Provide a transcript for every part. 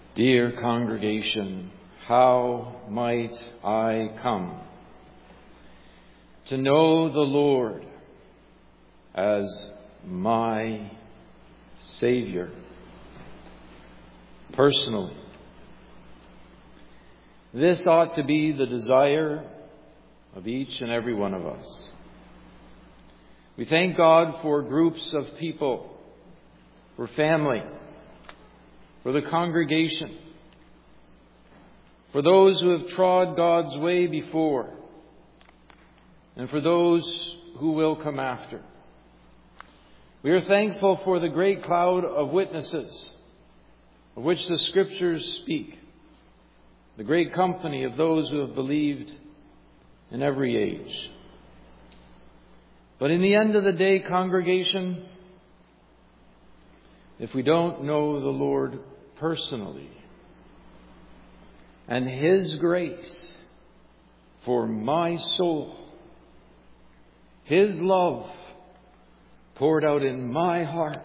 Dear congregation, how might I come to know the Lord as my Savior personally? This ought to be the desire of each and every one of us. We thank God for groups of people, for family, for the congregation, for those who have trod God's way before, and for those who will come after. We are thankful for the great cloud of witnesses of which the Scriptures speak, the great company of those who have believed in every age. But in the end of the day, congregation, if we don't know the Lord personally and His grace for my soul, His love poured out in my heart,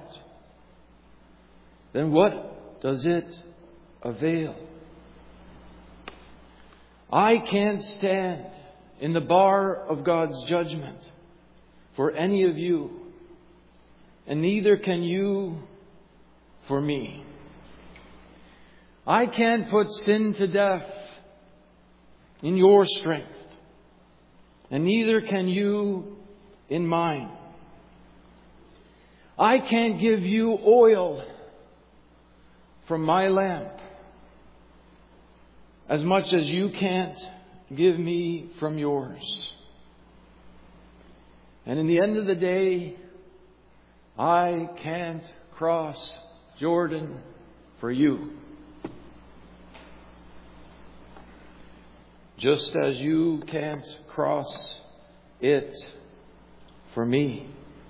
then what does it avail? I can't stand in the bar of God's judgment for any of you, and neither can you for me. I can't put sin to death in your strength, and neither can you in mine. I can't give you oil from my lamp as much as you can't give me from yours. And in the end of the day, I can't cross Jordan for you, just as you can't cross it for me.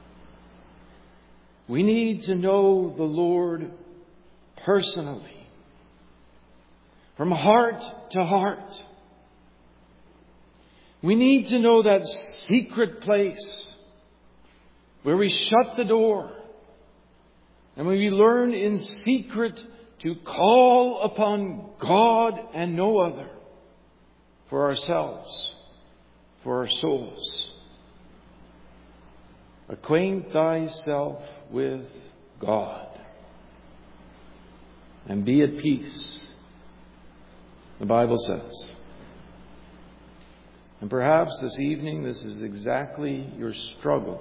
We need to know the Lord personally, from heart to heart. We need to know that secret place where we shut the door and when we learn in secret to call upon God and no other for ourselves, for our souls. Acquaint thyself with God and be at peace, the Bible says. And perhaps this evening this is exactly your struggle.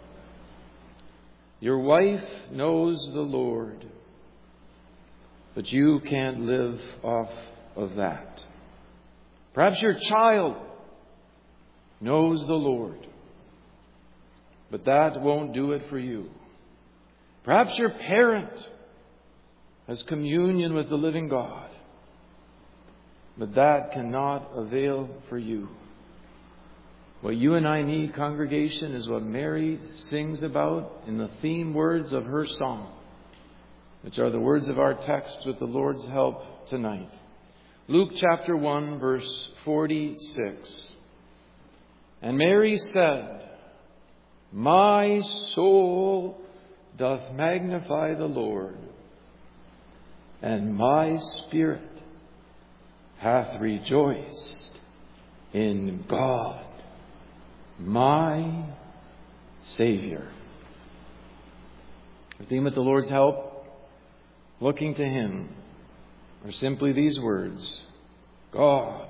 Your wife knows the Lord, but you can't live off of that. Perhaps your child knows the Lord, but that won't do it for you. Perhaps your parent has communion with the living God, but that cannot avail for you. What you and I need, congregation, is what Mary sings about in the theme words of her song, which are the words of our text with the Lord's help tonight. Luke chapter 1, verse 46. And Mary said, My soul doth magnify the Lord, and my spirit hath rejoiced in God, my Savior. The theme with the Lord's help, looking to Him, are simply these words: God,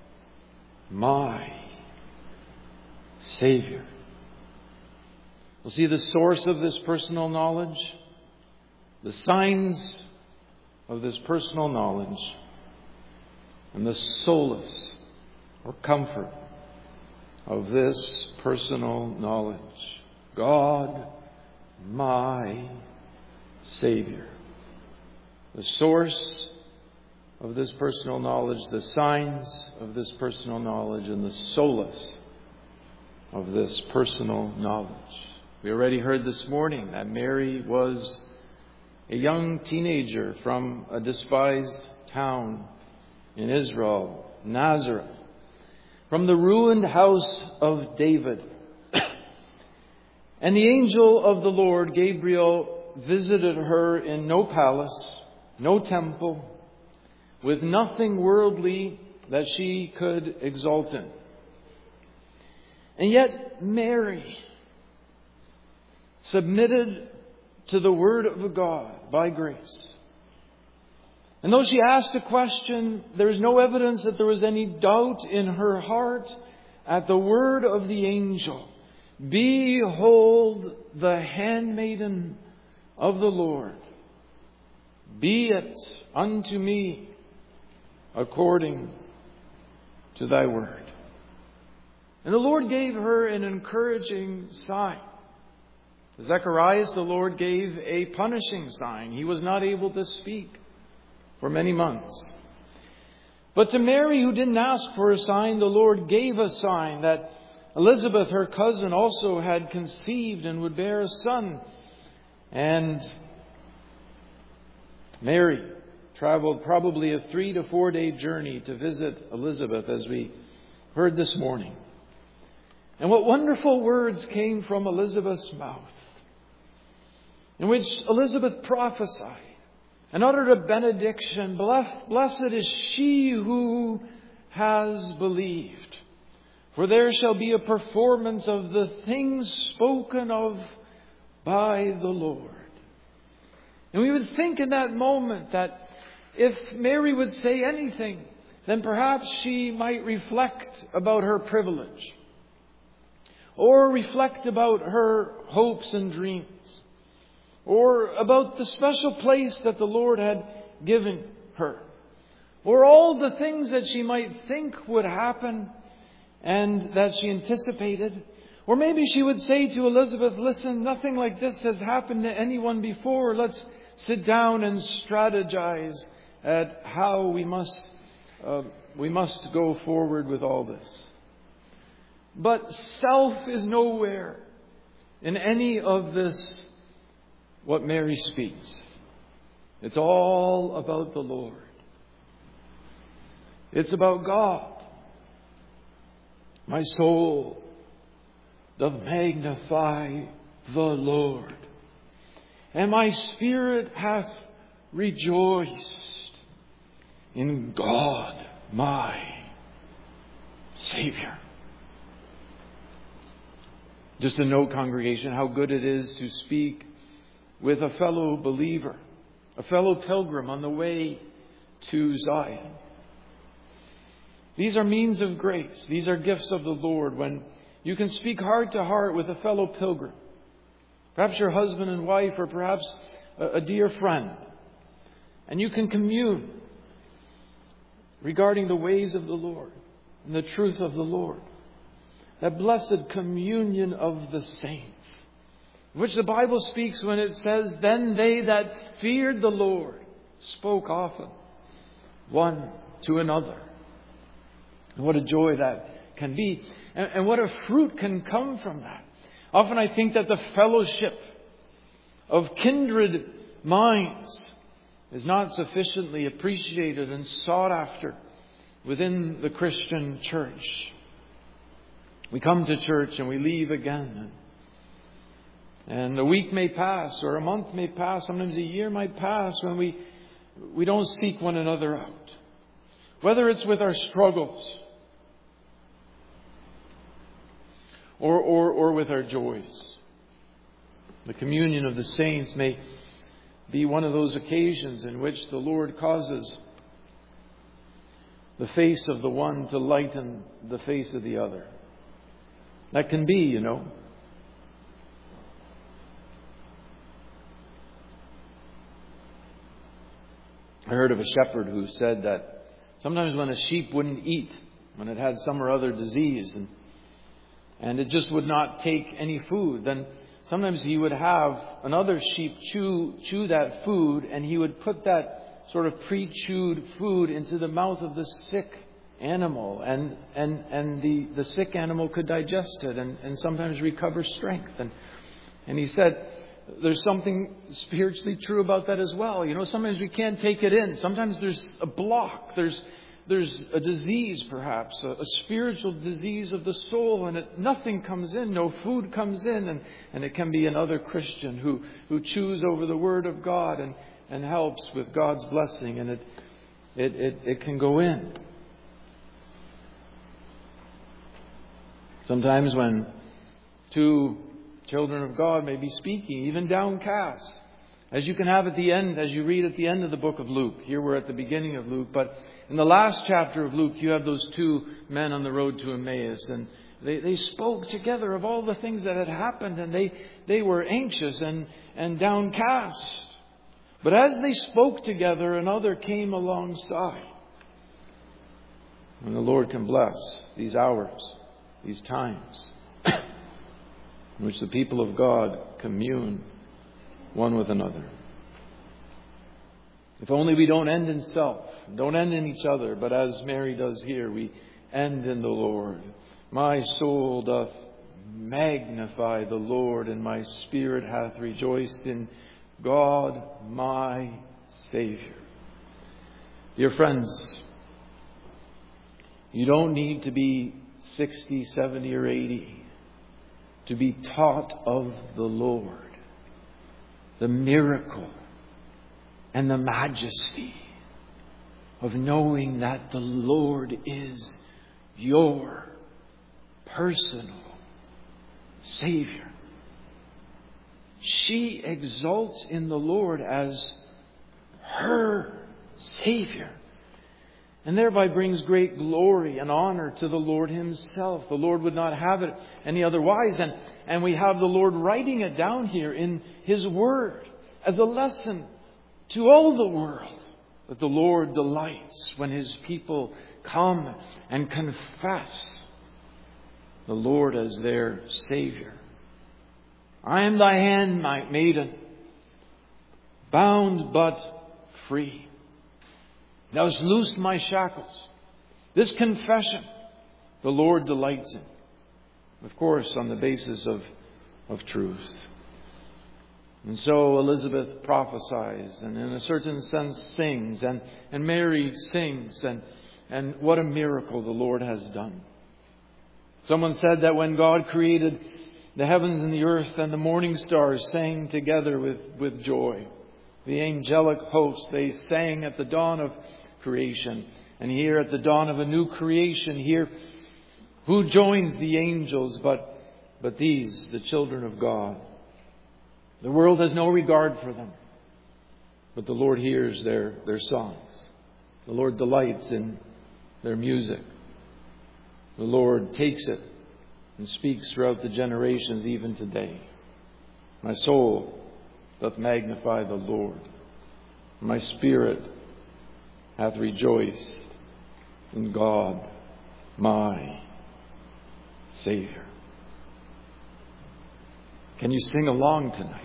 my Savior. We'll see the source of this personal knowledge, the signs of this personal knowledge, and the solace or comfort of this personal knowledge. God, my Savior. The source of this personal knowledge, the signs of this personal knowledge, and the solace of this personal knowledge. We already heard this morning that Mary was a young teenager from a despised town in Israel, Nazareth, from the ruined house of David. And the angel of the Lord, Gabriel, visited her in no palace, no temple, with nothing worldly that she could exult in. And yet Mary submitted to the Word of God by grace. And though she asked a question, there is no evidence that there was any doubt in her heart at the word of the angel. Behold, the handmaiden of the Lord. Be it unto me according to thy word. And the Lord gave her an encouraging sign. To Zacharias, the Lord gave a punishing sign. He was not able to speak for many months. But to Mary, who didn't ask for a sign, the Lord gave a sign that Elizabeth, her cousin, also had conceived and would bear a son. And Mary traveled probably a 3 to 4 day journey to visit Elizabeth, as we heard this morning. And what wonderful words came from Elizabeth's mouth, in which Elizabeth prophesied and uttered a benediction. Blessed is she who has believed, for there shall be a performance of the things spoken of by the Lord. And we would think in that moment that if Mary would say anything, then perhaps she might reflect about her privilege, or reflect about her hopes and dreams, or about the special place that the Lord had given her, or all the things that she might think would happen and that she anticipated. Or maybe she would say to Elizabeth, listen, nothing like this has happened to anyone before. Let's sit down and strategize at how we must go forward with all this. But self is nowhere in any of this, what Mary speaks. It's all about the Lord. It's about God. My soul doth magnify the Lord, and my spirit hath rejoiced in God my Savior. Just a note, congregation, how good it is to speak with a fellow believer, a fellow pilgrim on the way to Zion. These are means of grace. These are gifts of the Lord when you can speak heart to heart with a fellow pilgrim. Perhaps your husband and wife, or perhaps a dear friend. And you can commune regarding the ways of the Lord and the truth of the Lord. That blessed communion of the saints, which the Bible speaks when it says, then they that feared the Lord spoke often one to another. And what a joy that can be. And what a fruit can come from that. Often I think that the fellowship of kindred minds is not sufficiently appreciated and sought after within the Christian church. We come to church and we leave again. And a week may pass, or a month may pass, sometimes a year might pass when we don't seek one another out. Whether it's with our struggles or with our joys. The communion of the saints may be one of those occasions in which the Lord causes the face of the one to lighten the face of the other. That can be, you know. I heard of a shepherd who said that sometimes when a sheep wouldn't eat, when it had some or other disease, and it just would not take any food, then sometimes he would have another sheep chew that food, and he would put that sort of pre-chewed food into the mouth of the sick animal, and the sick animal could digest it and sometimes recover strength. And he said, there's something spiritually true about that as well. You know, sometimes we can't take it in. Sometimes there's a block. There's a disease, perhaps, a spiritual disease of the soul, and nothing comes in, no food comes in, and it can be another Christian who chews over the Word of God and helps with God's blessing, and it can go in. Sometimes when two children of God may be speaking, even downcast, as you can have at the end, as you read at the end of the book of Luke. Here we're at the beginning of Luke, but in the last chapter of Luke, you have those two men on the road to Emmaus, and they spoke together of all the things that had happened, and they were anxious and downcast. But as they spoke together, another came alongside. And the Lord can bless these hours, these times, in which the people of God commune one with another. If only we don't end in self, don't end in each other, but as Mary does here, we end in the Lord. My soul doth magnify the Lord, and my spirit hath rejoiced in God my Savior. Dear friends, you don't need to be 60, 70, or 80 to be taught of the Lord, the miracle and the majesty of knowing that the Lord is your personal Savior. She exalts in the Lord as her Savior, and thereby brings great glory and honor to the Lord Himself. The Lord would not have it any otherwise. And we have the Lord writing it down here in His Word as a lesson to all the world, that the Lord delights when His people come and confess the Lord as their Savior. I am thy handmaiden, bound but free. Thou hast loosed my shackles. This confession the Lord delights in. Of course, on the basis of truth. And so Elizabeth prophesies, and in a certain sense sings, and Mary sings, and what a miracle the Lord has done. Someone said that when God created the heavens and the earth, and the morning stars sang together with joy. The angelic hosts, they sang at the dawn of creation. And here at the dawn of a new creation, here, who joins the angels but these, the children of God? The world has no regard for them, but the Lord hears their songs. The Lord delights in their music. The Lord takes it and speaks throughout the generations, even today. My soul doth magnify the Lord. My spirit hath rejoiced in God, my Savior. Can you sing along tonight?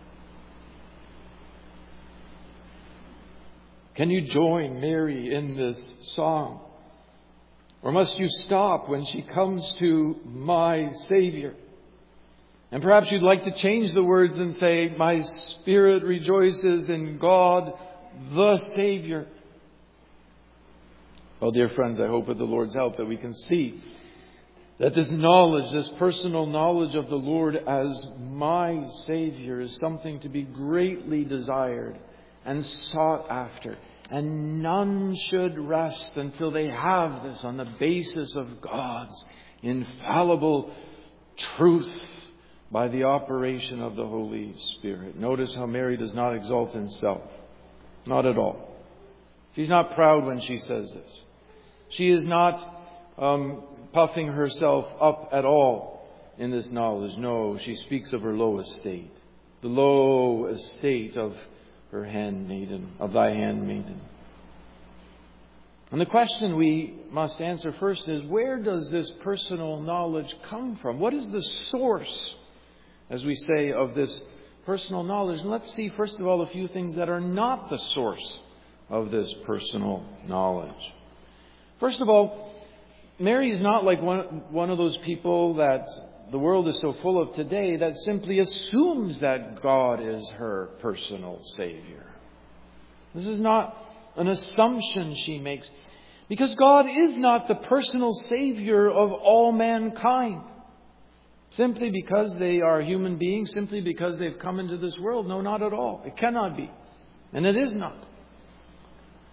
Can you join Mary in this song? Or must you stop when she comes to my Savior? And perhaps you'd like to change the words and say, my spirit rejoices in God, the Savior. Well, dear friends, I hope with the Lord's help that we can see that this knowledge, this personal knowledge of the Lord as my Savior, is something to be greatly desired and sought after. And none should rest until they have this on the basis of God's infallible truth by the operation of the Holy Spirit. Notice how Mary does not exalt in self. Not at all. She's not proud when she says this. She is not puffing herself up at all in this knowledge. No, she speaks of her low estate. The low estate of her handmaiden, of thy handmaiden. And the question we must answer first is, where does this personal knowledge come from? What is the source, as we say, of this personal knowledge? And let's see, first of all, a few things that are not the source of this personal knowledge. First of all, Mary is not like one of those people that the world is so full of today that simply assumes that God is her personal Savior. This is not an assumption she makes, because God is not the personal Savior of all mankind. Simply because they are human beings, simply because they've come into this world. No, not at all. It cannot be. And it is not.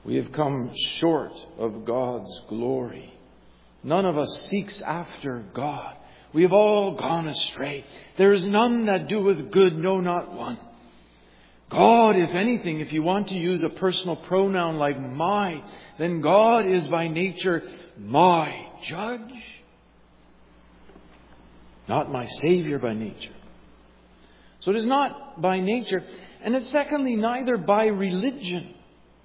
We have come short of God's glory. None of us seeks after God. We have all gone astray. There is none that doeth good, no, not one. God, if anything, if you want to use a personal pronoun like my, then God is by nature my judge. Not my Savior by nature. So it is not by nature. And it's secondly, neither by religion.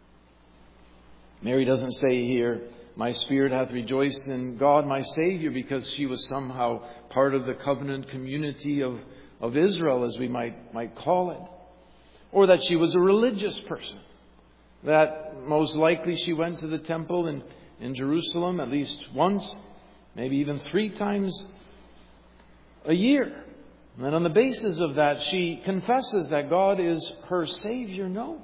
Mary doesn't say here, my spirit hath rejoiced in God my Savior, because she was somehow part of the covenant community of Israel, as we might call it. Or that she was a religious person. That most likely she went to the temple in Jerusalem at least once, maybe even 3 times a year. And on the basis of that, she confesses that God is her Savior. No.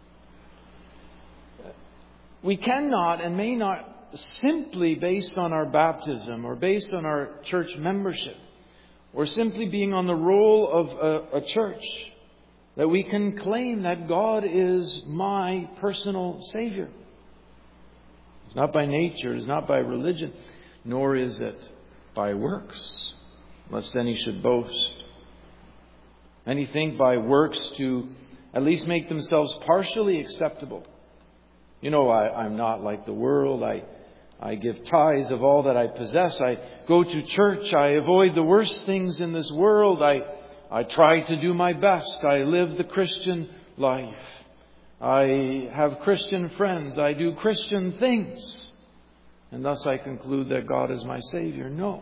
We cannot and may not simply based on our baptism or based on our church membership or simply being on the roll of a church that we can claim that God is my personal Savior. It's not by nature, it's not by religion, nor is it by works, lest any should boast. Many think by works to at least make themselves partially acceptable. You know, I'm not like the world. I give tithes of all that I possess. I go to church. I avoid the worst things in this world. I try to do my best. I live the Christian life. I have Christian friends. I do Christian things. And thus I conclude that God is my Savior. No.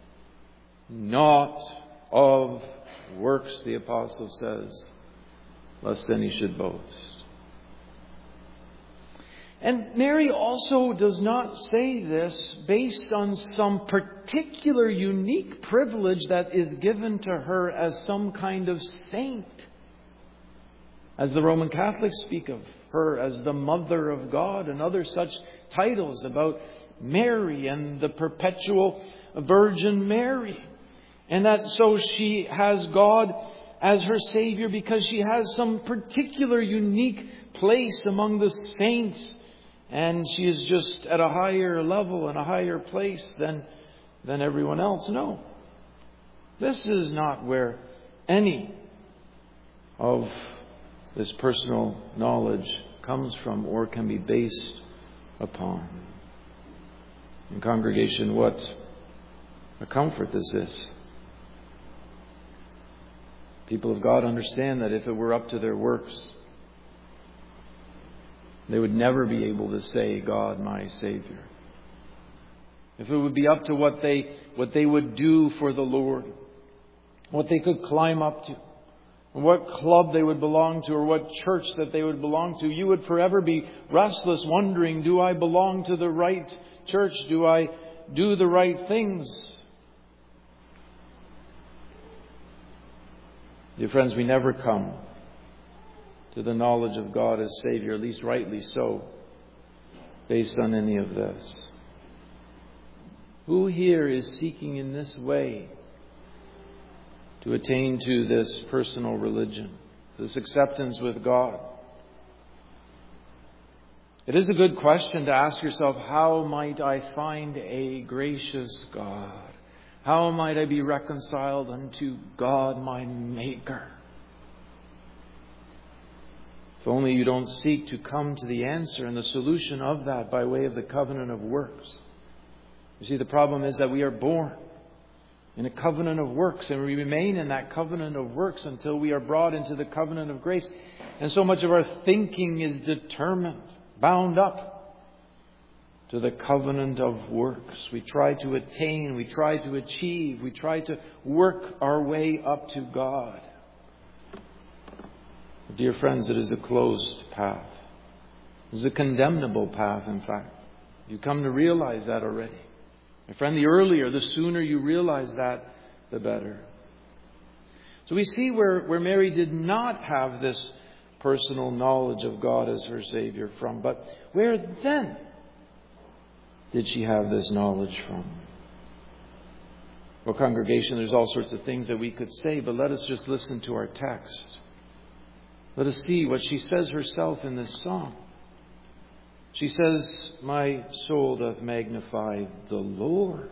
Not of works, the apostle says, lest any should boast. And Mary also does not say this based on some particular unique privilege that is given to her as some kind of saint. As the Roman Catholics speak of her as the Mother of God and other such titles about Mary and the perpetual Virgin Mary. And that so she has God as her Savior because she has some particular unique place among the saints. And she is just at a higher level and a higher place than everyone else. No. This is not where any of this personal knowledge comes from or can be based upon. In congregation, what a comfort this is. People of God understand that if it were up to their works, they would never be able to say, God, my Savior. If it would be up to what they would do for the Lord, what they could climb up to, what club they would belong to, or what church that they would belong to, you would forever be restless, wondering, do I belong to the right church? Do I do the right things? Dear friends, we never come to the knowledge of God as Savior, at least rightly so, based on any of this. Who here is seeking in this way to attain to this personal religion, this acceptance with God? It is a good question to ask yourself, how might I find a gracious God? How might I be reconciled unto God, my Maker? If only you don't seek to come to the answer and the solution of that by way of the covenant of works. You see, the problem is that we are born in a covenant of works, and we remain in that covenant of works until we are brought into the covenant of grace. And so much of our thinking is determined, bound up to the covenant of works. We try to attain, we try to achieve, we try to work our way up to God. Dear friends, it is a closed path. It is a condemnable path, in fact. You come to realize that already. My friend, the sooner you realize that, the better. So we see where Mary did not have this personal knowledge of God as her Savior from. But where then did she have this knowledge from? Well, congregation, there's all sorts of things that we could say, but let us just listen to our text. Let us see what she says herself in this song. She says, my soul doth magnify the Lord,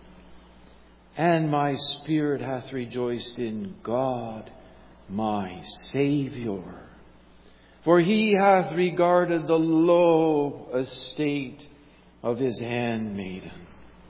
and my spirit hath rejoiced in God, my Saviour. For He hath regarded the low estate of His handmaiden.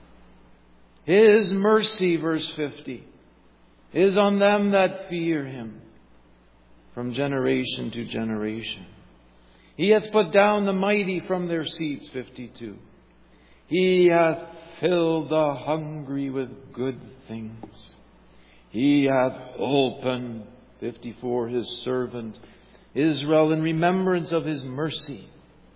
His mercy, verse 50, is on them that fear Him from generation to generation. He hath put down the mighty from their seats, 52. He hath filled the hungry with good things. He hath opened, 54, His servant Israel in remembrance of His mercy,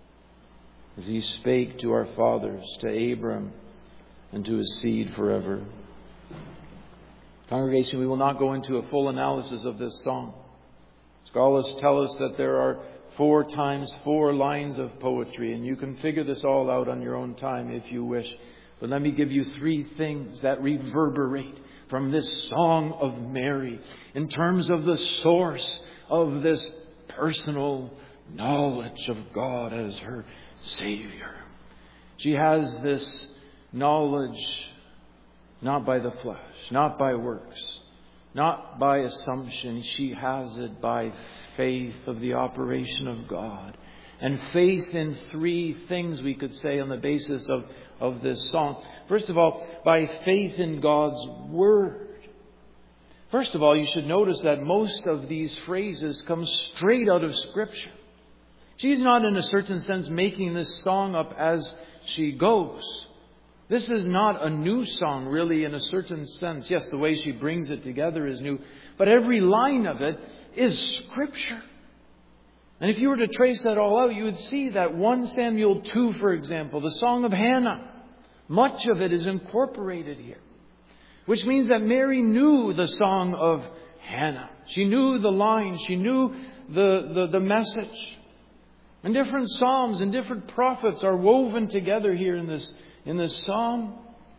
as He spake to our fathers, to Abram, and to his seed forever. Congregation, we will not go into a full analysis of this song. Scholars tell us that there are 4 times 4 lines of poetry, and you can figure this all out on your own time if you wish. But let me give you 3 things that reverberate from this song of Mary in terms of the source of this personal knowledge of God as her Savior. She has this knowledge not by the flesh, not by works, not by assumption. She has it by faith of the operation of God. And faith in 3 things we could say on the basis of this song. First of all, by faith in God's Word. First of all, you should notice that most of these phrases come straight out of Scripture. She's not in a certain sense making this song up as she goes. This is not a new song, really, in a certain sense. Yes, the way she brings it together is new. But every line of it is Scripture. And if you were to trace that all out, you would see that 1 Samuel 2, for example, the Song of Hannah, much of it is incorporated here. Which means that Mary knew the Song of Hannah. She knew the lines. She knew the message. And different psalms and different prophets are woven together here in this psalm.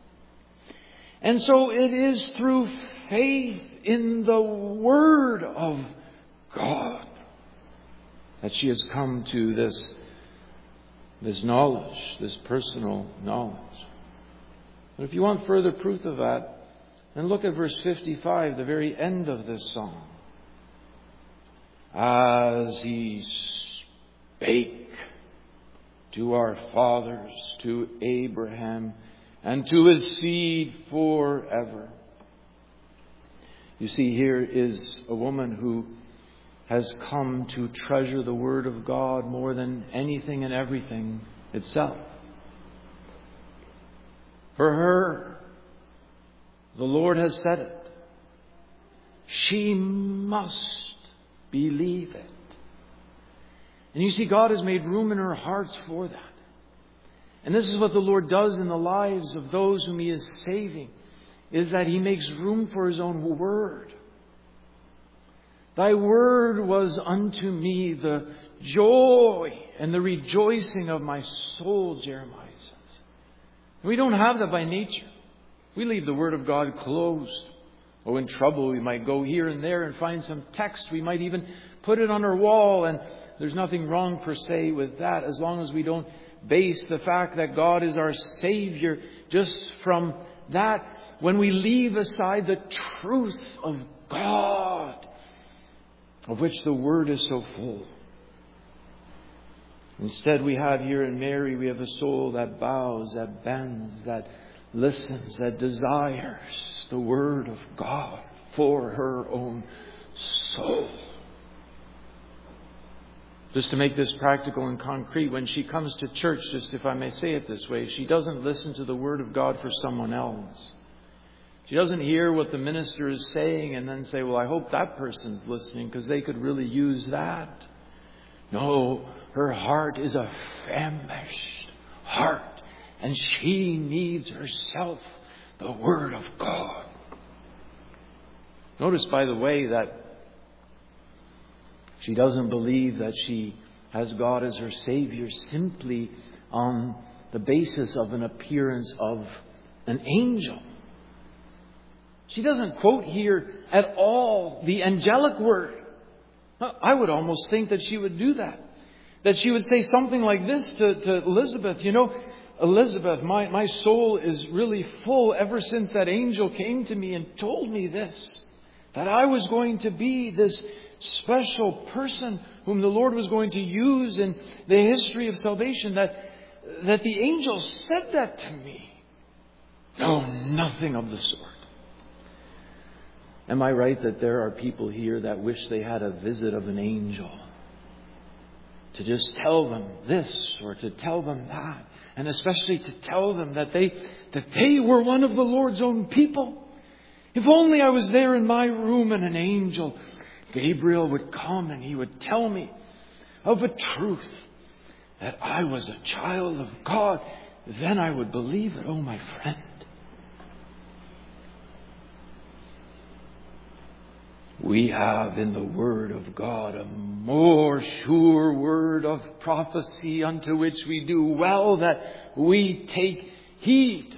And so it is through faith in the Word of God that she has come to this knowledge, this personal knowledge. But if you want further proof of that, then look at verse 55, the very end of this song. As He spake to our fathers, to Abraham, and to his seed forever. You see, here is a woman who has come to treasure the Word of God more than anything and everything itself. For her, the Lord has said it. She must believe it. And you see, God has made room in her hearts for that. And this is what the Lord does in the lives of those whom He is saving, is that He makes room for His own Word. Thy Word was unto me the joy and the rejoicing of my soul, Jeremiah says. And we don't have that by nature. We leave the Word of God closed. Oh, in trouble, we might go here and there and find some text. We might even put it on our wall, and there's nothing wrong per se with that, as long as we don't base the fact that God is our Savior just from that. When we leave aside the truth of God, of which the Word is so full. Instead, we have here in Mary, we have a soul that bows, that bends, that listens, that desires the Word of God for her own soul. Just to make this practical and concrete, when she comes to church, just if I may say it this way, she doesn't listen to the Word of God for someone else. She doesn't hear what the minister is saying and then say, well, I hope that person's listening because they could really use that. No, her heart is a famished heart, and she needs herself the Word of God. Notice, by the way, that she doesn't believe that she has God as her Savior simply on the basis of an appearance of an angel. She doesn't quote here at all the angelic word. I would almost think that she would do that. that she would say something like this to Elizabeth. You know, Elizabeth, my soul is really full ever since that angel came to me and told me this, that I was going to be this special person whom the Lord was going to use in the history of salvation, that the angel said that to me. No, nothing of the sort. Am I right that there are people here that wish they had a visit of an angel to just tell them this or to tell them that, and especially to tell them that they were one of the Lord's own people? If only I was there in my room and an angel, Gabriel, would come and he would tell me of a truth that I was a child of God, then I would believe it. Oh, my friend. We have in the Word of God a more sure word of prophecy, unto which we do well that we take heed.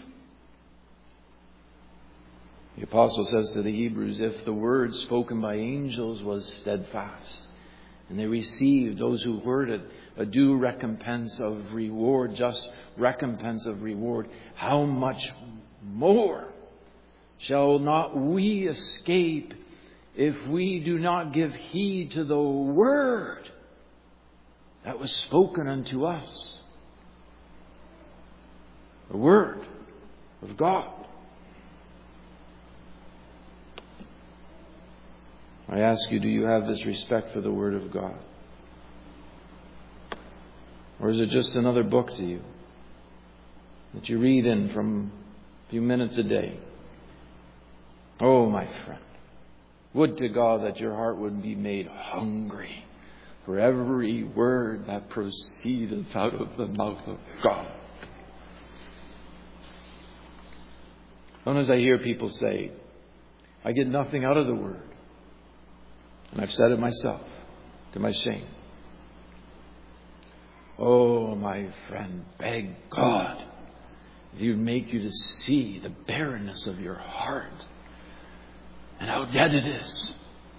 The Apostle says to the Hebrews, if the word spoken by angels was steadfast, and they received, those who heard it, a due recompense of reward, just recompense of reward, how much more shall not we escape if we do not give heed to the word that was spoken unto us? The word of God. I ask you, do you have this respect for the Word of God? Or is it just another book to you that you read in from a few minutes a day? Oh, my friend, would to God that your heart would be made hungry for every word that proceedeth out of the mouth of God. Sometimes I hear people say, I get nothing out of the Word. And I've said it myself, to my shame. Oh, my friend, beg God that He would make you to see the barrenness of your heart and how dead it is.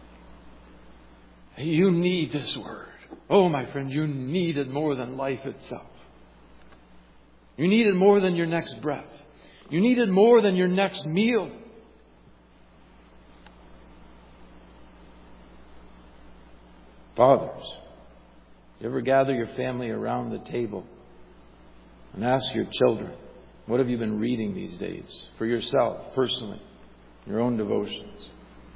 You need this Word. Oh, my friend, you need it more than life itself. You need it more than your next breath. You need it more than your next meal. Fathers, you ever gather your family around the table and ask your children, what have you been reading these days for yourself, personally, your own devotions?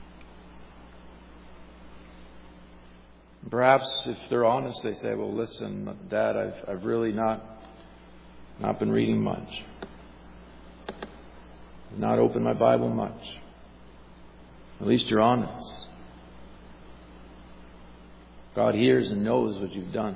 Perhaps if they're honest, they say, well, listen, Dad, I've really not been reading much. I've not opened my Bible much. At least you're honest. God hears and knows what you've done.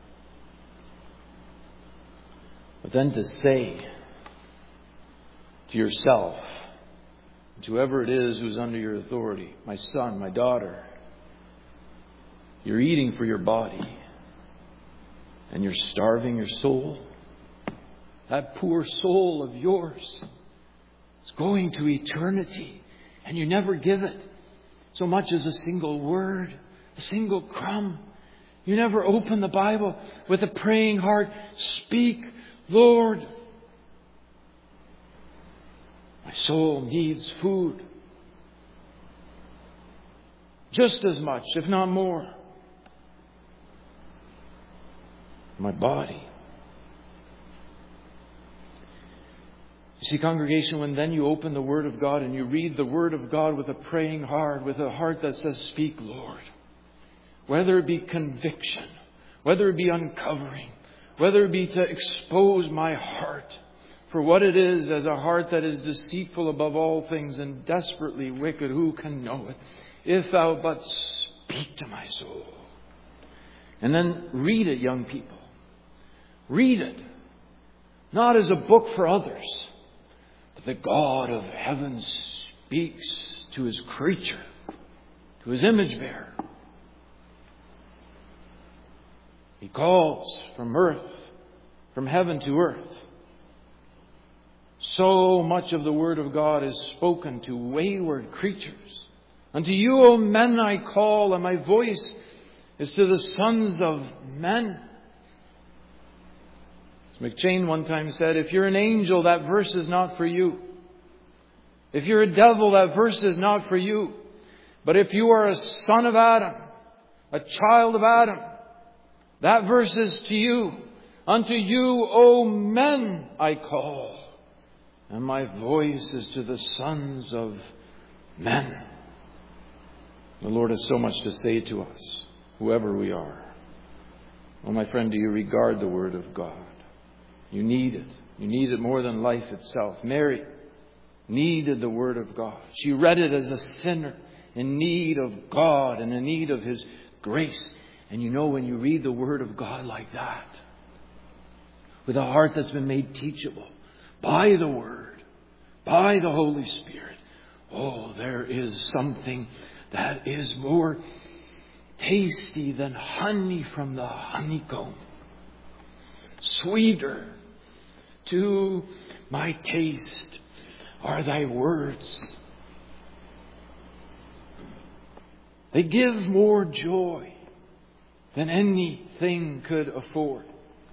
But then to say to yourself, to whoever it is who's under your authority, my son, my daughter, you're eating for your body and you're starving your soul. That poor soul of yours is going to eternity and you never give it so much as a single word. A single crumb. You never open the Bible with a praying heart. Speak, Lord. My soul needs food. Just as much, if not more. My body. You see, congregation, when then you open the Word of God and you read the Word of God with a praying heart, with a heart that says, speak, Lord. Whether it be conviction, whether it be uncovering, whether it be to expose my heart for what it is as a heart that is deceitful above all things and desperately wicked, who can know it? If thou but speak to my soul. And then read it, young people. Read it. Not as a book for others, but the God of heaven speaks to His creature, to His image bearer. He calls from earth, from heaven to earth. So much of the Word of God is spoken to wayward creatures. Unto you, O men, I call, and my voice is to the sons of men. McChain one time said, if you're an angel, that verse is not for you. If you're a devil, that verse is not for you. But if you are a son of Adam, a child of Adam, that verse is to you. Unto you, O men, I call, and my voice is to the sons of men. The Lord has so much to say to us, whoever we are. Oh, my friend, do you regard the Word of God? You need it. You need it more than life itself. Mary needed the Word of God. She read it as a sinner in need of God and in need of His grace. And you know, when you read the Word of God like that, with a heart that's been made teachable by the Word, by the Holy Spirit, oh, there is something that is more tasty than honey from the honeycomb. Sweeter to my taste are thy words. They give more joy than anything could afford.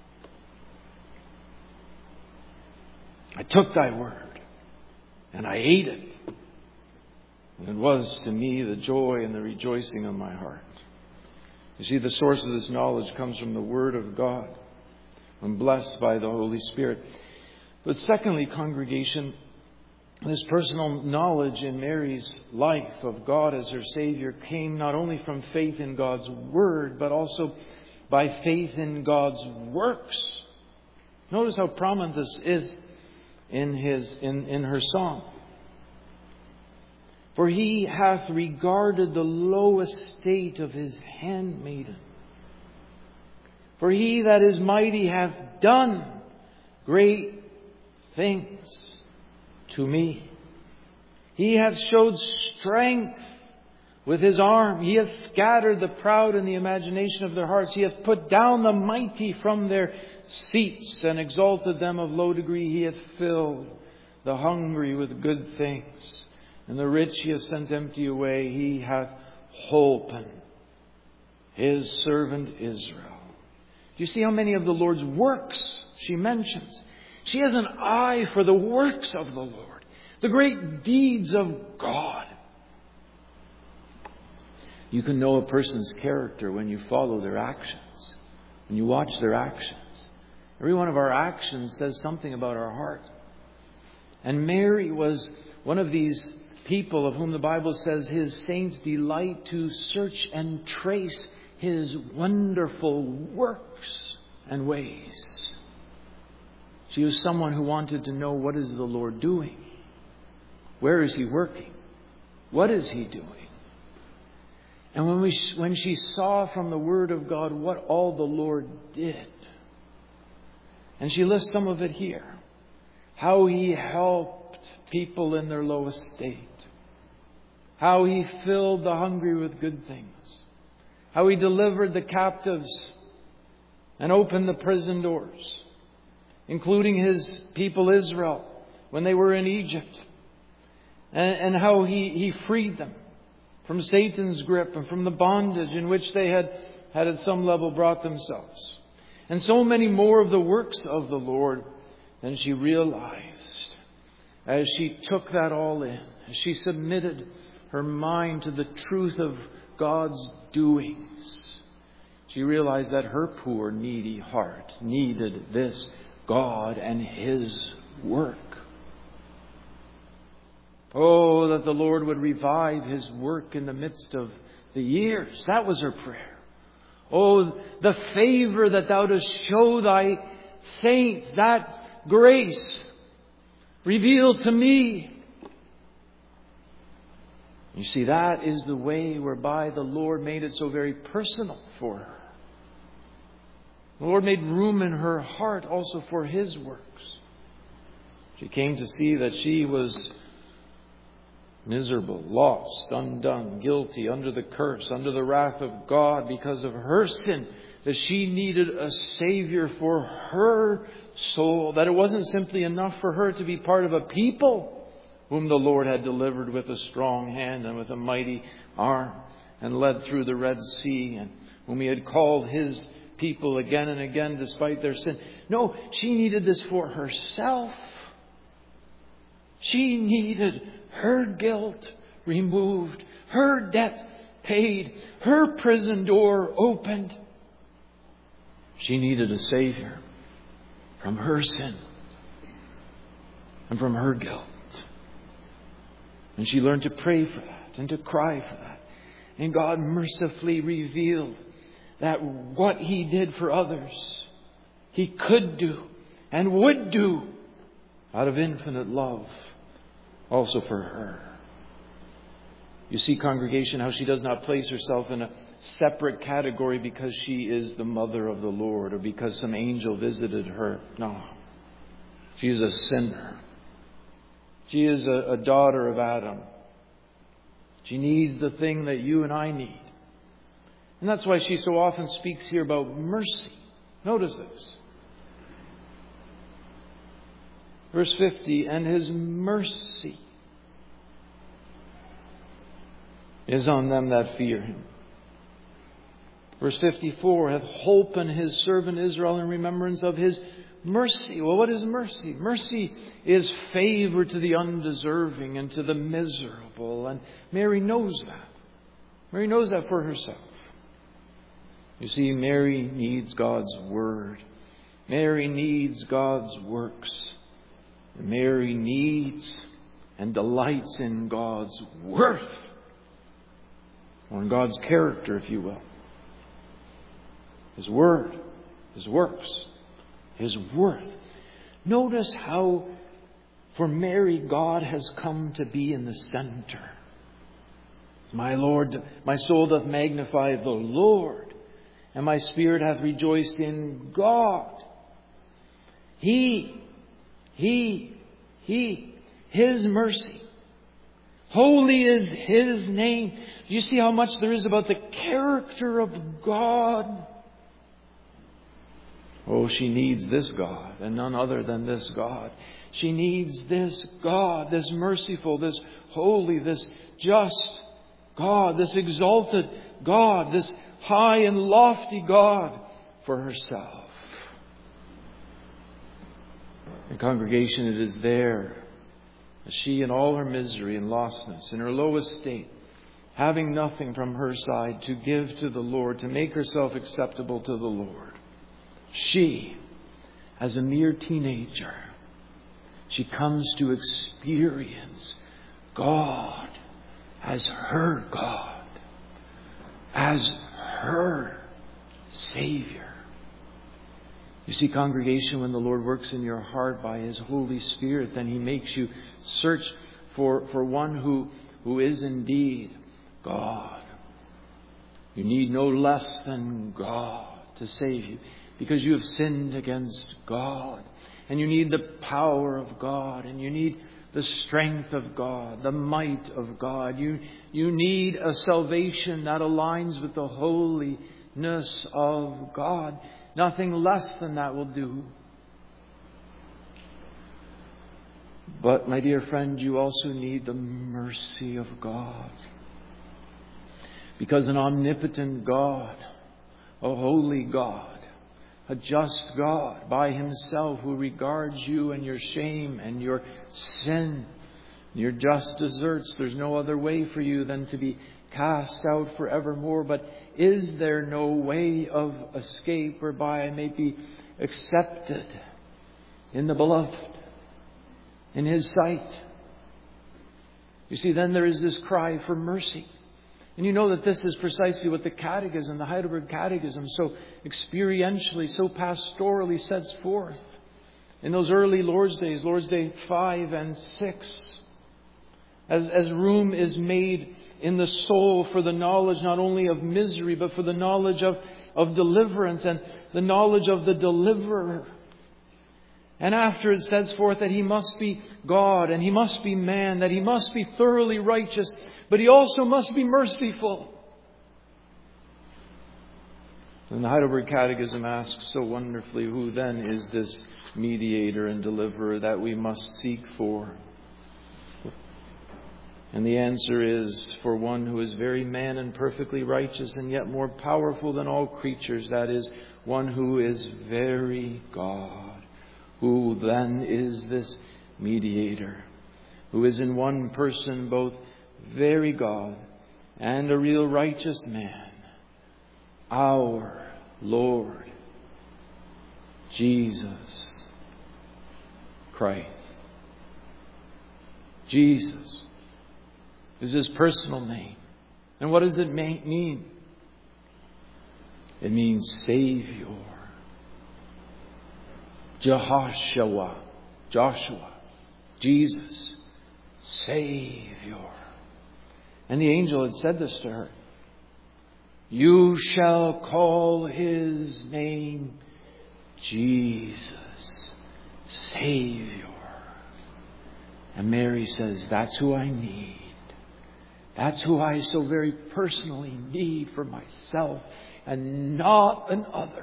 I took thy word and I ate it. And it was to me the joy and the rejoicing of my heart. You see, the source of this knowledge comes from the Word of God. I'm blessed by the Holy Spirit. But secondly, congregation, this personal knowledge in Mary's life of God as her Savior came not only from faith in God's Word, but also by faith in God's works. Notice how prominent this is in her song. For He hath regarded the low estate of His handmaiden. For He that is mighty hath done great things to me. He hath showed strength with His arm. He hath scattered the proud in the imagination of their hearts. He hath put down the mighty from their seats and exalted them of low degree. He hath filled the hungry with good things. And the rich He hath sent empty away. He hath holpen His servant Israel. Do you see how many of the Lord's works she mentions? She has an eye for the works of the Lord, the great deeds of God. You can know a person's character when you follow their actions, when you watch their actions. Every one of our actions says something about our heart. And Mary was one of these people of whom the Bible says His saints delight to search and trace His wonderful works and ways. She was someone who wanted to know, what is the Lord doing? Where is He working? What is He doing? And when she saw from the Word of God what all the Lord did, and she lists some of it here, how He helped people in their low estate, how He filled the hungry with good things, how He delivered the captives and opened the prison doors, including His people Israel when they were in Egypt, and how He freed them from Satan's grip and from the bondage in which they had at some level brought themselves. And so many more of the works of the Lord than she realized as she took that all in, as she submitted her mind to the truth of God's doings. She realized that her poor, needy heart needed this God and His work. Oh, that the Lord would revive His work in the midst of the years. That was her prayer. Oh, the favor that Thou dost show Thy saints, that grace revealed to me. You see, that is the way whereby the Lord made it so very personal for her. The Lord made room in her heart also for His works. She came to see that she was miserable, lost, undone, guilty, under the curse, under the wrath of God because of her sin, that she needed a Savior for her soul, that it wasn't simply enough for her to be part of a people whom the Lord had delivered with a strong hand and with a mighty arm and led through the Red Sea, and whom He had called His people again and again despite their sin. No, she needed this for herself. She needed her guilt removed, her debt paid, her prison door opened. She needed a Savior from her sin and from her guilt. And she learned to pray for that and to cry for that. And God mercifully revealed that what He did for others, He could do and would do out of infinite love also for her. You see, congregation, how she does not place herself in a separate category because she is the mother of the Lord or because some angel visited her. No. She is a sinner. She is a daughter of Adam. She needs the thing that you and I need. And that's why she so often speaks here about mercy. Notice this. Verse 50, and His mercy is on them that fear Him. Verse 54, hath holpen His servant Israel in remembrance of His mercy. Well, what is mercy? Mercy is favor to the undeserving and to the miserable. And Mary knows that. Mary knows that for herself. You see, Mary needs God's Word. Mary needs God's works. Mary needs and delights in God's worth. Or in God's character, if you will. His Word, His works, His worth. Notice how for Mary God has come to be in the center. My Lord, my soul doth magnify the Lord, and my spirit hath rejoiced in God. His mercy. Holy is His name. Do you see how much there is about the character of God? Oh, she needs this God and none other than this God. She needs this God, this merciful, this holy, this just God, this exalted God, this high and lofty God for herself. And congregation, it is there that she in all her misery and lostness, in her lowest state, having nothing from her side to give to the Lord, to make herself acceptable to the Lord. She, as a mere teenager, she comes to experience God as her God, as her Savior. You see, congregation, when the Lord works in your heart by His Holy Spirit, then He makes you search for one who is indeed God. You need no less than God to save you, because you have sinned against God. And you need the power of God. And you need the strength of God, the might of God. You need a salvation that aligns with the holiness of God. Nothing less than that will do. But, my dear friend, you also need the mercy of God. Because an omnipotent God, a holy God, a just God by Himself who regards you and your shame and your sin, your just deserts. There's no other way for you than to be cast out forevermore. But is there no way of escape whereby I may be accepted in the Beloved, in His sight? You see, then there is this cry for mercy. And you know that this is precisely what the Catechism, the Heidelberg Catechism, so experientially, so pastorally sets forth. In those early Lord's Days, Lord's Day 5 and 6, as room is made in the soul for the knowledge not only of misery, but for the knowledge of deliverance and the knowledge of the deliverer. And after it sets forth that He must be God and He must be man, that He must be thoroughly righteous, but He also must be merciful. And the Heidelberg Catechism asks so wonderfully, who then is this mediator and deliverer that we must seek for? And the answer is for one who is very man and perfectly righteous and yet more powerful than all creatures, that is, one who is very God, who then is this mediator, who is in one person both very God and a real righteous man, our Lord Jesus Christ. Jesus is His personal name. And what does it mean? It means Savior. Joshua, Jesus, Savior. And the angel had said this to her. You shall call His name Jesus, Savior. And Mary says, that's who I need. That's who I so very personally need for myself and not another.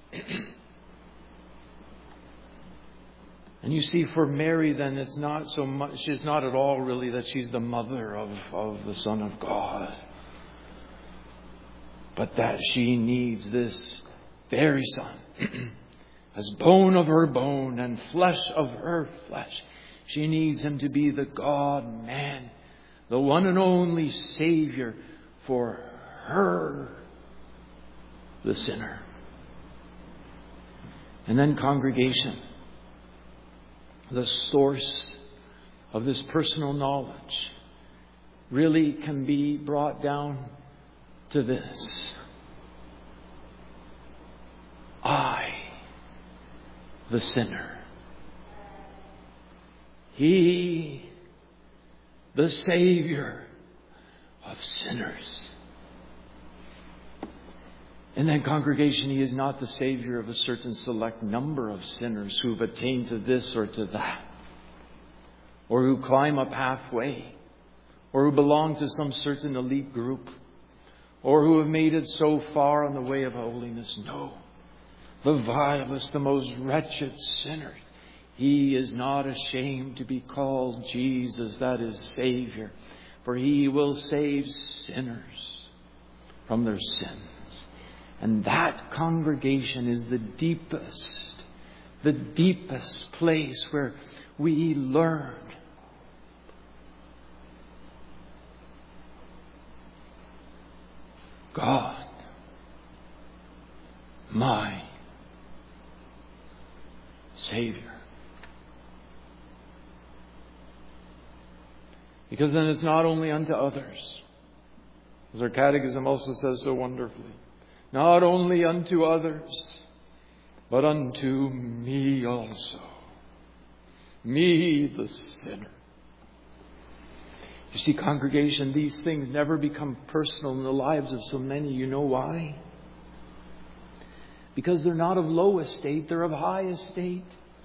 And you see, for Mary then, it's not so much, it's not at all really that she's the mother of the Son of God. But that she needs this very Son. As bone of her bone and flesh of her flesh. She needs Him to be the God-man. The one and only Savior for her, the sinner. And then congregation. The source of this personal knowledge really can be brought down to this. I, the sinner. He, the Savior of sinners. In that congregation, He is not the Savior of a certain select number of sinners who've attained to this or to that, or who climb up halfway, or who belong to some certain elite group, or who have made it so far on the way of holiness. No. The vilest, the most wretched sinner. He is not ashamed to be called Jesus, that is Savior, for He will save sinners from their sins. And that congregation is the deepest place where we learn God, my Savior. Because then it's not only unto others, as our catechism also says so wonderfully, not only unto others, but unto me also. Me, the sinner. You see, congregation, these things never become personal in the lives of so many. You know why? Because they're not of low estate, they're of high estate.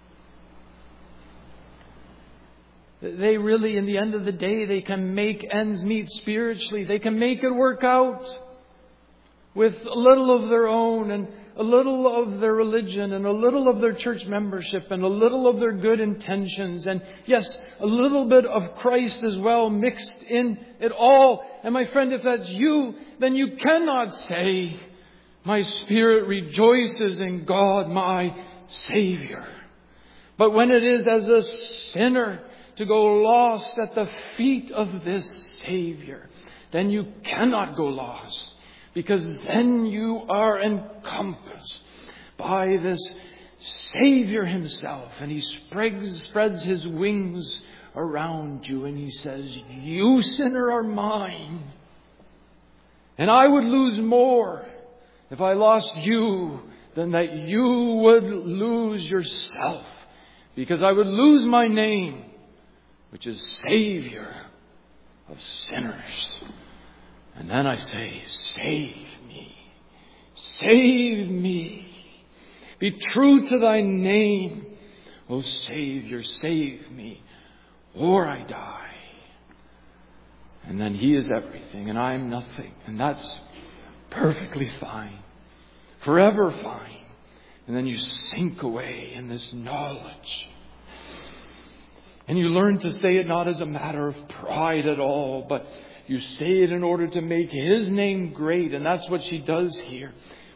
They really, in the end of the day, they can make ends meet spiritually. They can make it work out with a little of their own and a little of their religion and a little of their church membership and a little of their good intentions. And yes, a little bit of Christ as well mixed in it all. And my friend, if that's you, then you cannot say, my spirit rejoices in God, my Savior. But when it is as a sinner to go lost at the feet of this Savior, then you cannot go lost. Because then you are encompassed by this Savior Himself. And He spreads His wings around you and He says, you sinner are mine. And I would lose more if I lost you than that you would lose yourself. Because I would lose my name, which is Savior of sinners. And then I say, save me. Save me. Be true to Thy name. O Savior, save me, or I die. And then He is everything and I am nothing. And that's perfectly fine. Forever fine. And then you sink away in this knowledge. And you learn to say it not as a matter of pride at all, but you say it in order to make His name great. And that's what she does here.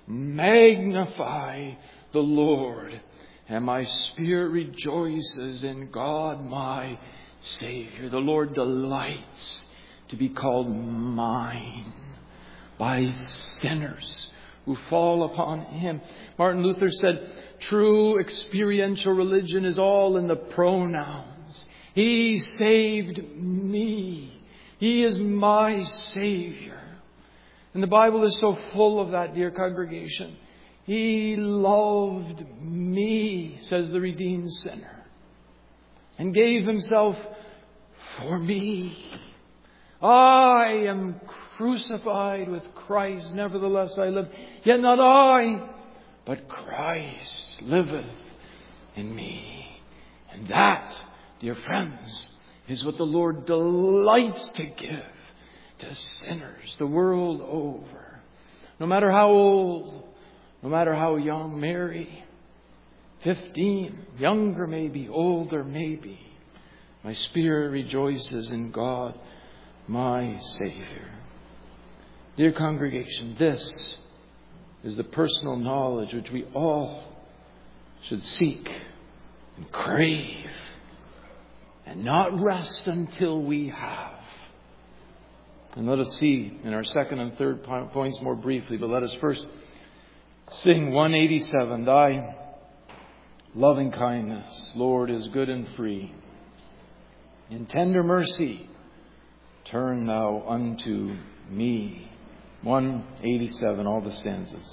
magnify the Lord, and my spirit rejoices in God my Savior. The Lord delights to be called mine by sinners who fall upon Him. Martin Luther said, true experiential religion is all in the pronouns. He saved me. He is my Savior. And the Bible is so full of that, dear congregation. He loved me, says the redeemed sinner, and gave Himself for me. I am crucified with Christ, nevertheless I live. Yet not I, but Christ liveth in me. And that, dear friends, is what the Lord delights to give to sinners the world over. No matter how old, no matter how young, Mary, 15, younger maybe, older maybe, my spirit rejoices in God, my Savior. Dear congregation, this is the personal knowledge which we all should seek and crave and not rest until we have. And let us see in our second and third points more briefly, but let us first sing 187. Thy loving kindness, Lord, is good and free. In tender mercy, turn thou unto me. 187, all the stanzas.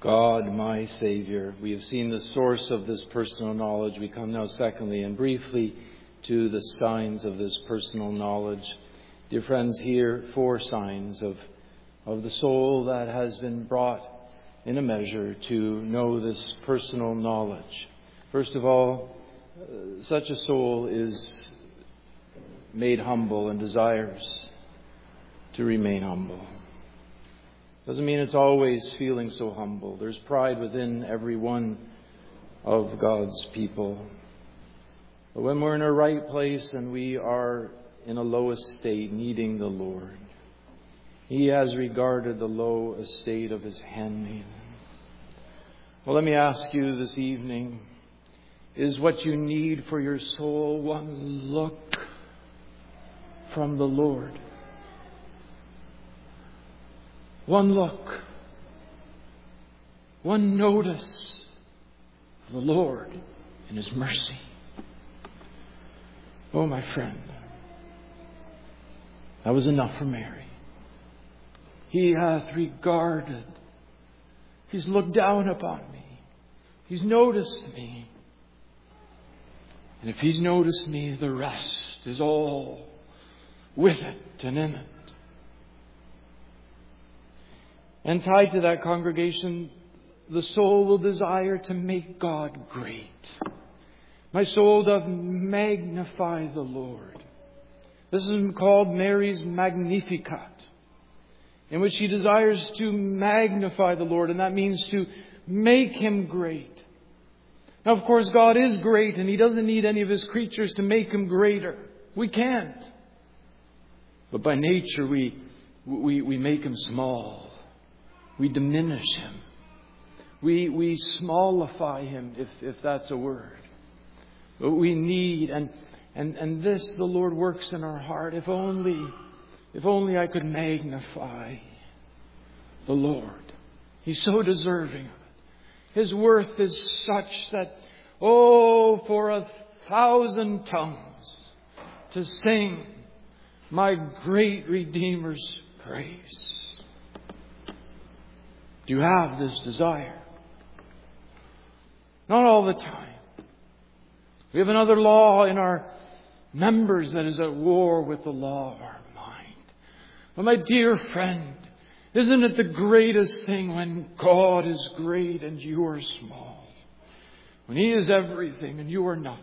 God, my Savior. We have seen the source of this personal knowledge. We come now secondly and briefly to the signs of this personal knowledge. Dear friends, here 4 signs of the soul that has been brought in a measure to know this personal knowledge. First of all, such a soul is made humble and desires to remain humble. Doesn't mean it's always feeling so humble. There's pride within every one of God's people. But when we're in a right place and we are in a low estate needing the Lord, He has regarded the low estate of His handmaiden. Well, let me ask you this evening, is what you need for your soul one look from the Lord? One look, one notice of the Lord and His mercy. Oh, my friend, that was enough for Mary. He hath regarded. He's looked down upon me. He's noticed me. And if He's noticed me, the rest is all with it and in it. And tied to that, congregation, the soul will desire to make God great. My soul doth magnify the Lord. This is called Mary's Magnificat, in which she desires to magnify the Lord, and that means to make Him great. Now, of course, God is great, and He doesn't need any of His creatures to make Him greater. We can't. But by nature, we make Him small. We diminish Him. We smallify Him, if that's a word. But we need, and this the Lord works in our heart. If only I could magnify the Lord. He's so deserving of it. His worth is such that, for 1,000 tongues to sing my great Redeemer's praise. Do you have this desire? Not all the time. We have another law in our members that is at war with the law of our mind. But my dear friend, isn't it the greatest thing when God is great and you are small? When He is everything and you are nothing.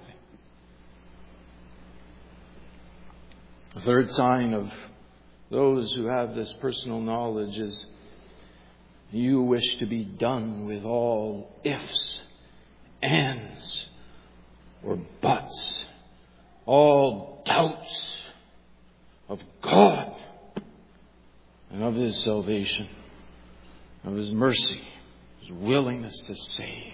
The third sign of those who have this personal knowledge is you wish to be done with all ifs, ands, or buts, all doubts of God and of His salvation, of His mercy, His willingness to save.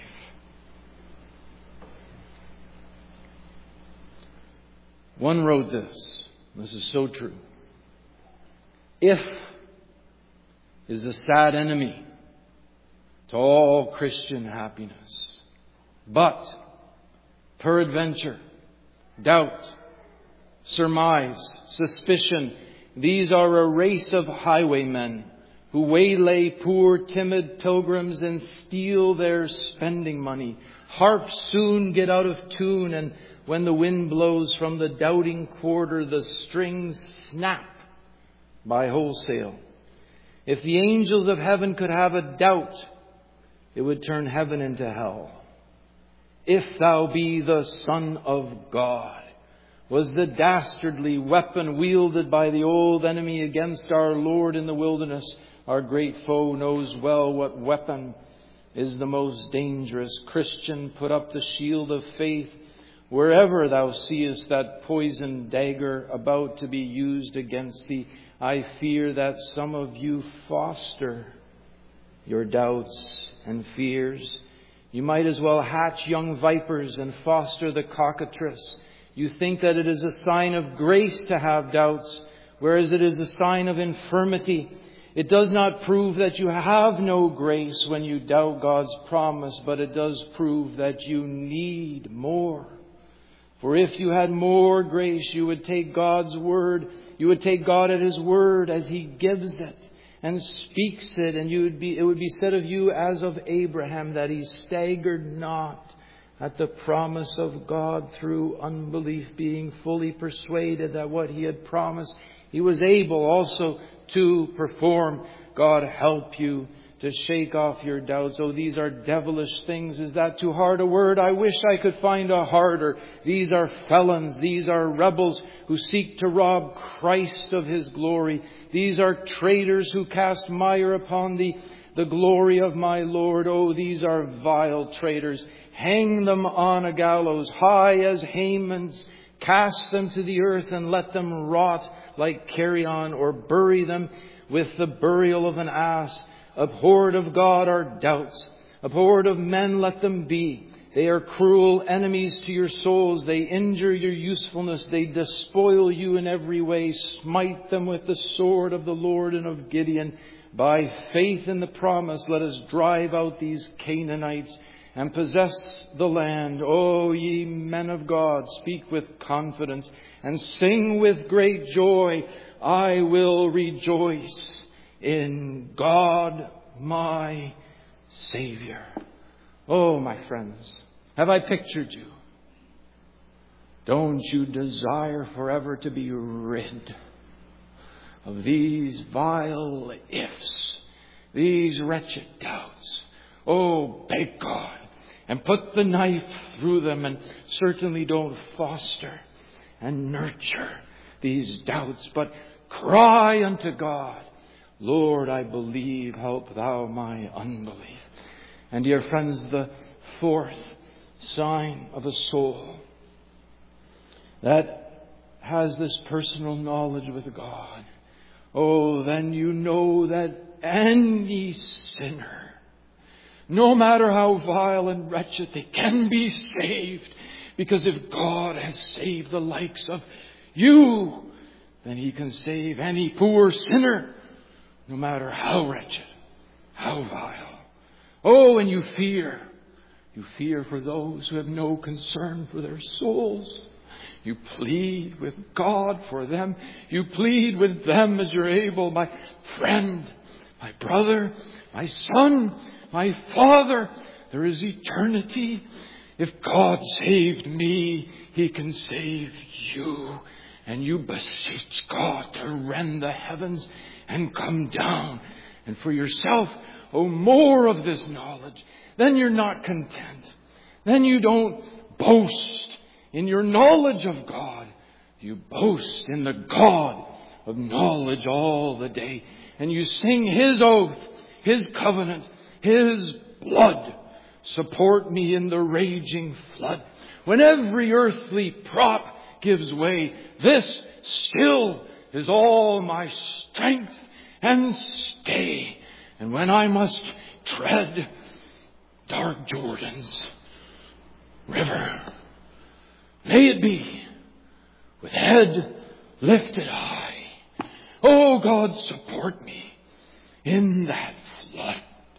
One wrote this. This is so true. If is a sad enemy to all Christian happiness. But, peradventure, doubt, surmise, suspicion, these are a race of highwaymen who waylay poor timid pilgrims and steal their spending money. Harps soon get out of tune, and when the wind blows from the doubting quarter, the strings snap by wholesale. If the angels of heaven could have a doubt, it would turn heaven into hell. If thou be the Son of God, was the dastardly weapon wielded by the old enemy against our Lord in the wilderness. Our great foe knows well what weapon is the most dangerous. Christian, put up the shield of faith wherever thou seest that poisoned dagger about to be used against thee. I fear that some of you foster your doubts and fears. You might as well hatch young vipers and foster the cockatrice. You think that it is a sign of grace to have doubts, whereas it is a sign of infirmity. It does not prove that you have no grace when you doubt God's promise, but it does prove that you need more. For if you had more grace, you would take God's word. You would take God at His word as He gives it. and speaks it, and it would be said of you as of Abraham, that he staggered not at the promise of God through unbelief, being fully persuaded that what he had promised, he was able also to perform. God help you to shake off your doubts. Oh, these are devilish things. Is that too hard a word? I wish I could find a harder. These are felons. These are rebels who seek to rob Christ of His glory. These are traitors who cast mire upon the glory of my Lord. Oh, these are vile traitors. Hang them on a gallows high as Haman's. Cast them to the earth and let them rot like carrion, or bury them with the burial of an ass. Abhorred of God are doubts. Abhorred of men let them be. They are cruel enemies to your souls. They injure your usefulness. They despoil you in every way. Smite them with the sword of the Lord and of Gideon. By faith in the promise, let us drive out these Canaanites and possess the land. O ye men of God, speak with confidence and sing with great joy. I will rejoice in God my Savior. Oh, my friends, have I pictured you? Don't you desire forever to be rid of these vile ifs, these wretched doubts? Oh, beg God and put the knife through them, and certainly don't foster and nurture these doubts, but cry unto God, Lord, I believe, help thou my unbelief. And dear friends, the fourth sign of a soul that has this personal knowledge with God, oh, then you know that any sinner, no matter how vile and wretched, they can be saved. Because if God has saved the likes of you, then He can save any poor sinner, no matter how wretched, how vile. Oh, and you fear. You fear for those who have no concern for their souls. You plead with God for them. You plead with them as you're able. My friend, my brother, my son, my father, there is eternity. If God saved me, He can save you. And you beseech God to rend the heavens and come down. And for yourself, oh, more of this knowledge. Then you're not content. Then you don't boast in your knowledge of God. You boast in the God of knowledge all the day. And you sing His oath, His covenant, His blood. Support me in the raging flood. When every earthly prop gives way, this still is all my strength and stay. And when I must tread dark Jordan's river, may it be with head lifted high. Oh God, support me in that flood.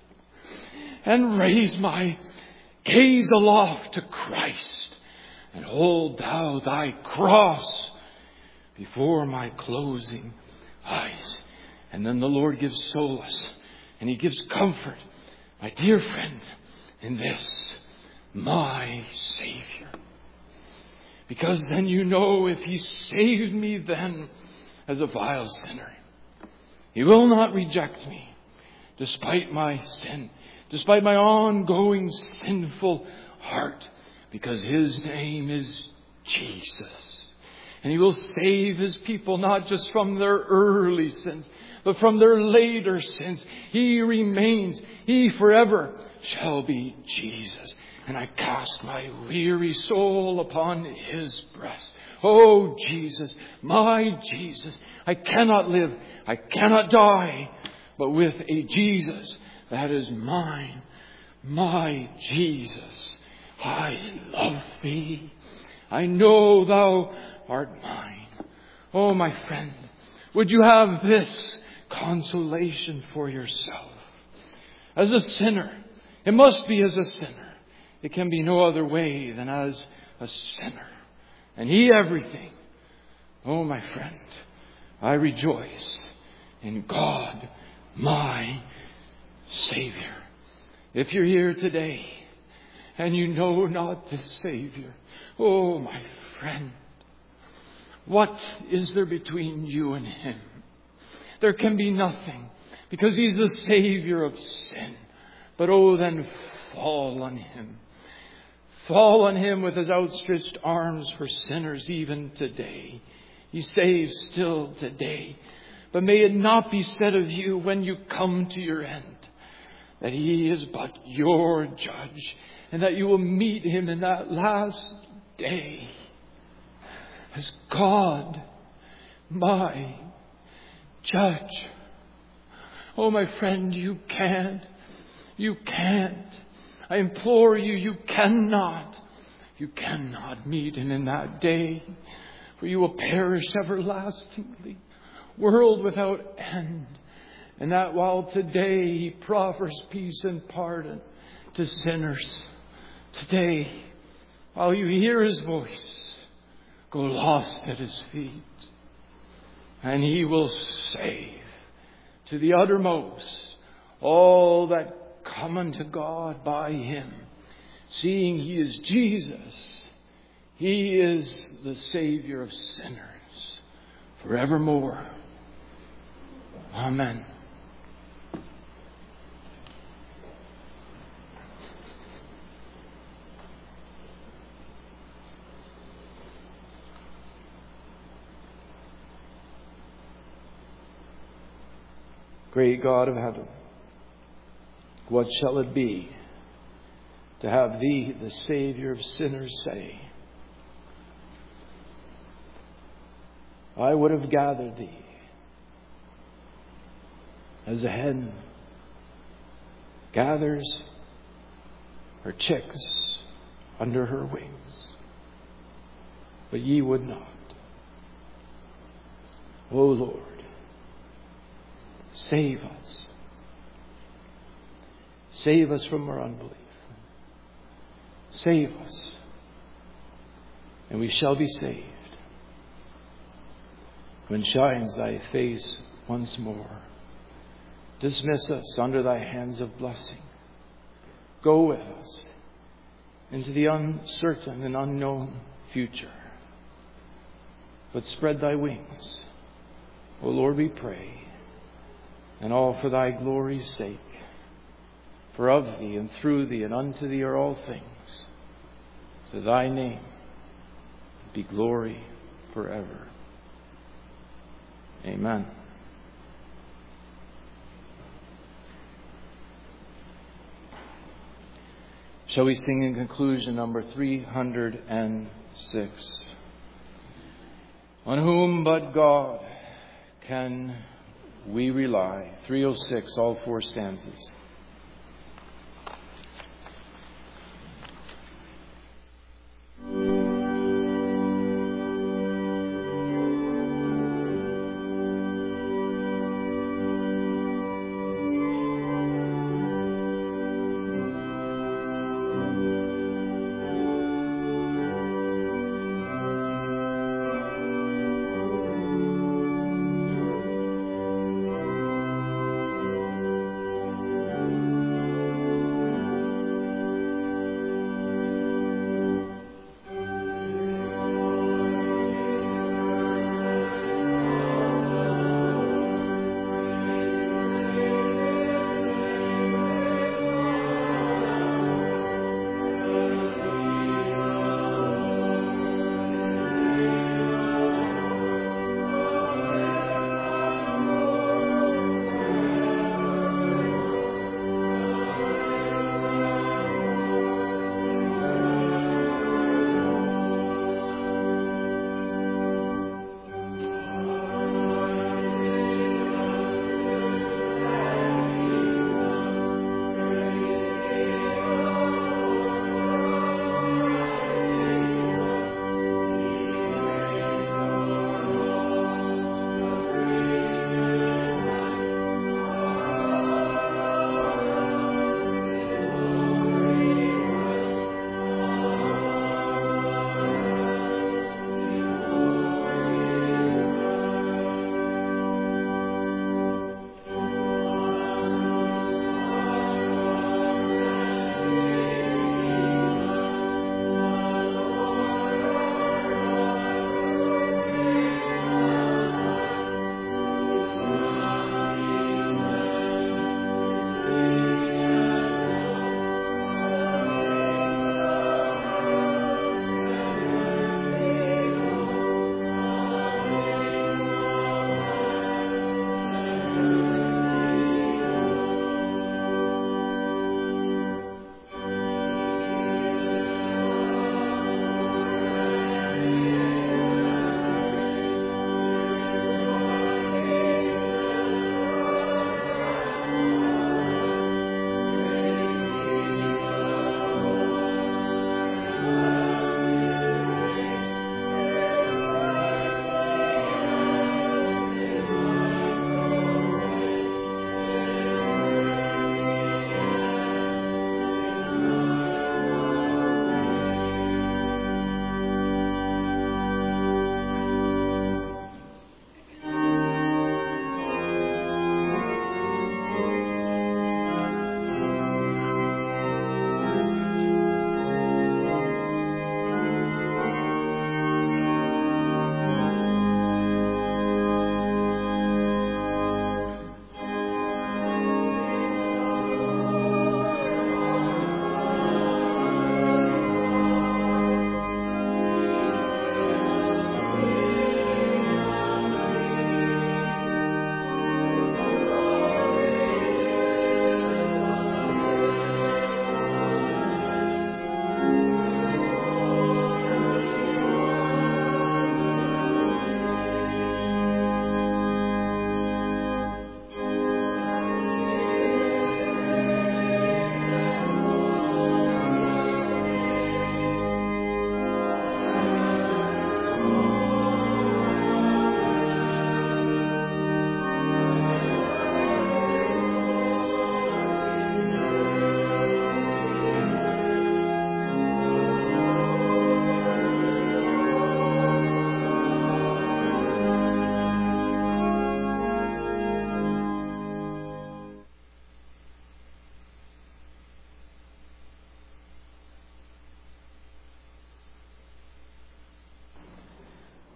And raise my gaze aloft to Christ, and hold thou thy cross before my closing eyes. And then the Lord gives solace, and He gives comfort, my dear friend, in this, my Savior. Because then you know, if He saved me then as a vile sinner, He will not reject me despite my sin, despite my ongoing sinful heart, because His name is Jesus. And He will save His people not just from their early sins, but from their later sins. He remains. He forever shall be Jesus. And I cast my weary soul upon His breast. Oh, Jesus, my Jesus, I cannot live, I cannot die, but with a Jesus that is mine. My Jesus, I love Thee. I know Thou art mine. Oh, my friend, would you have this consolation for yourself? As a sinner, it must be as a sinner. It can be no other way than as a sinner. And He everything. Oh, my friend, I rejoice in God my Savior. If you're here today and you know not this Savior, oh, my friend, what is there between you and Him? There can be nothing, because He's the Savior of sin. But oh, then fall on Him. Fall on Him with His outstretched arms for sinners even today. He saves still today. But may it not be said of you when you come to your end that He is but your judge, and that you will meet Him in that last day as God, my judge. Oh, my friend, you can't. You can't. I implore you, you cannot. You cannot meet Him in that day, for you will perish everlastingly, world without end. And that while today He proffers peace and pardon to sinners, today, while you hear His voice, go lost at His feet, and He will save to the uttermost all that come unto God by Him, seeing He is Jesus. He is the Savior of sinners forevermore. Amen. Great God of heaven, what shall it be to have Thee, the Savior of sinners, say, I would have gathered Thee as a hen gathers her chicks under her wings, but ye would not. O Lord, save us. Save us from our unbelief. Save us, and we shall be saved when shines Thy face once more. Dismiss us under Thy hands of blessing. Go with us into the uncertain and unknown future. But spread Thy wings, O Lord, we pray, and all for Thy glory's sake. For of Thee and through Thee and unto Thee are all things. To Thy name be glory forever. Amen. Shall we sing in conclusion number 306? On whom but God can we rely? 306, all four stanzas.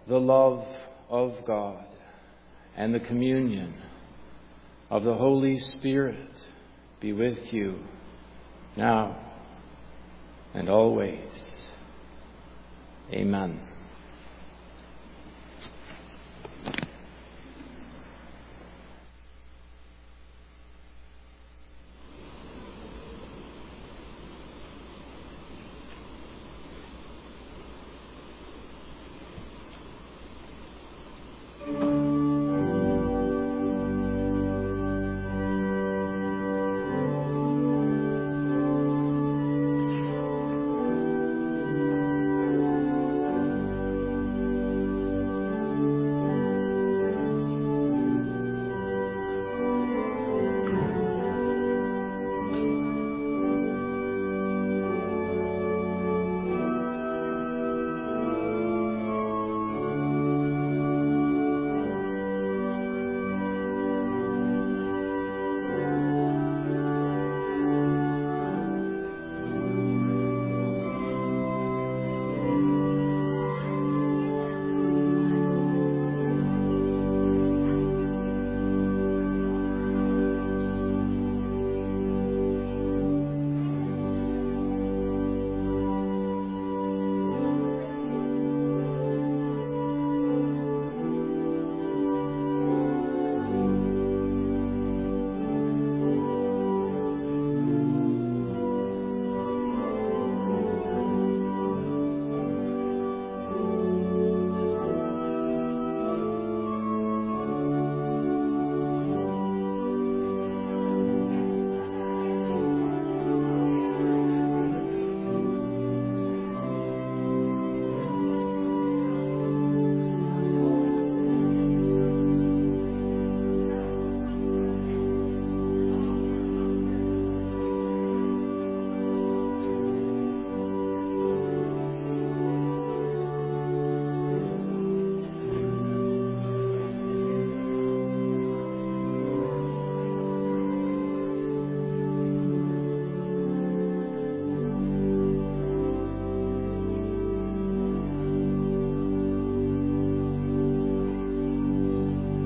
the love of God, and the communion of the Holy Spirit be with you now and always. Amen.